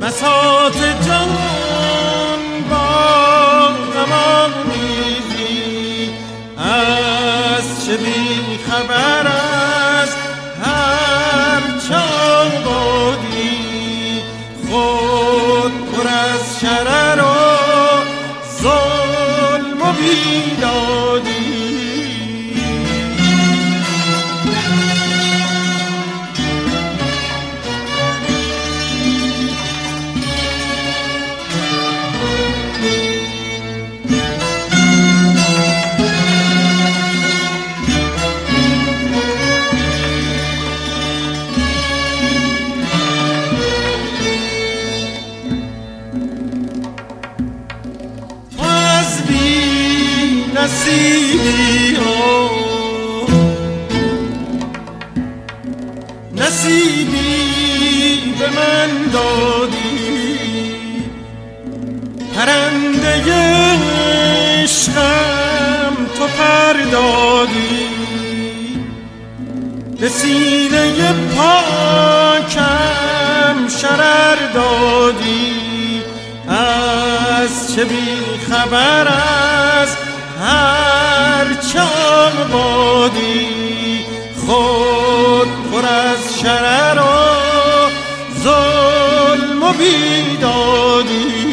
بساط جان با غمان میزی، از چه بی خبر از هر چان بودی، خود پر از شرر و ظلم و بیدادی. نصیبی ها نصیبی به من دادی، پرنده عشقم تو پر دادی، به سینه پاکم شرر دادی، از چه بی خبر از هر چان بادی، خود پر از شرر و ظلم و بیدادی.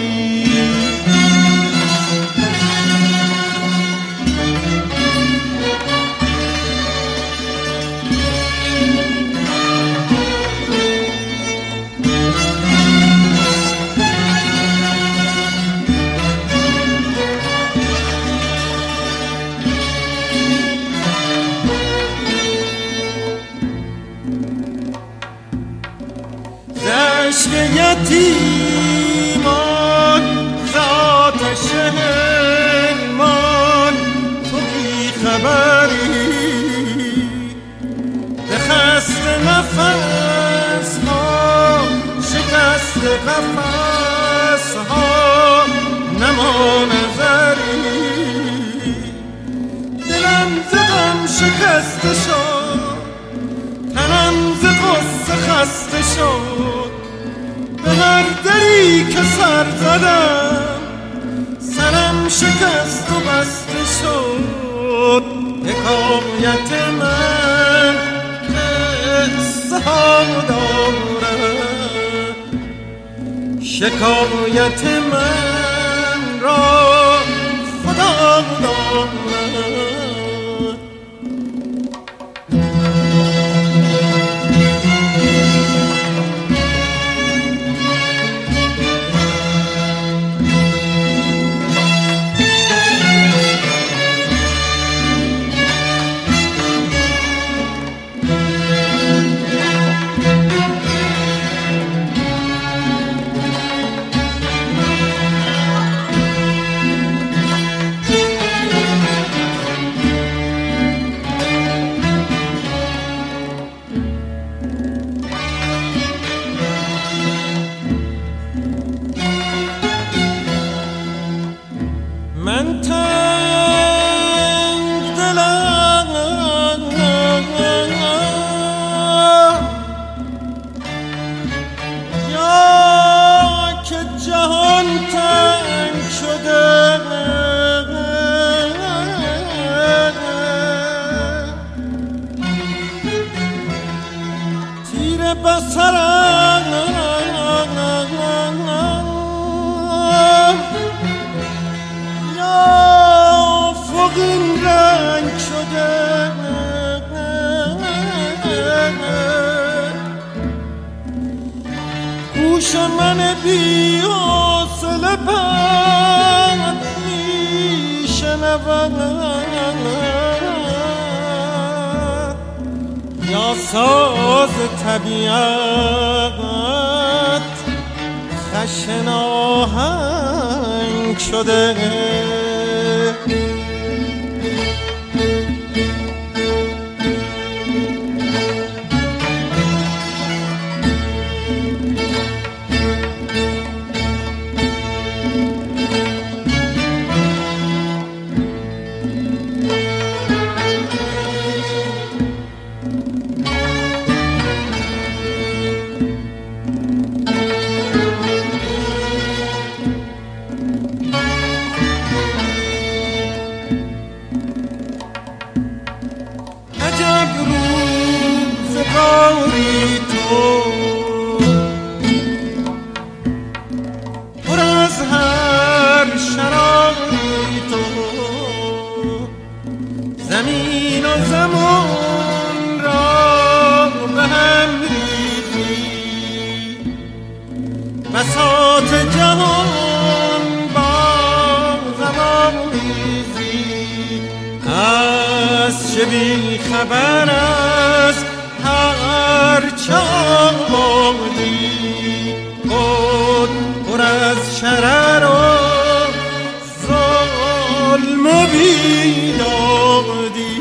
عشق یتیمان ذات شهرمان تو بی خبری، به خست نفس ها شکست قفس ها نما نظری، دلم ز غم شکسته شد، تنم ز غصه خسته شد، به هر دری که سر زدم سرم شکست و بسته شد. حکایت من قصه ها دارد، شکایت من را خدا دارد. من تنگ دلم یا که جهان تنگ شده، تیر بصرم این رنگ شده، گوش من بی حوصله پند می شنود، یا ساز طبیعت خشن آهنگ شده. بساط جهان با غم آمیزی از چه بی خبر است هر چه آمدی خود پر از شرر و ظلم و بیدادی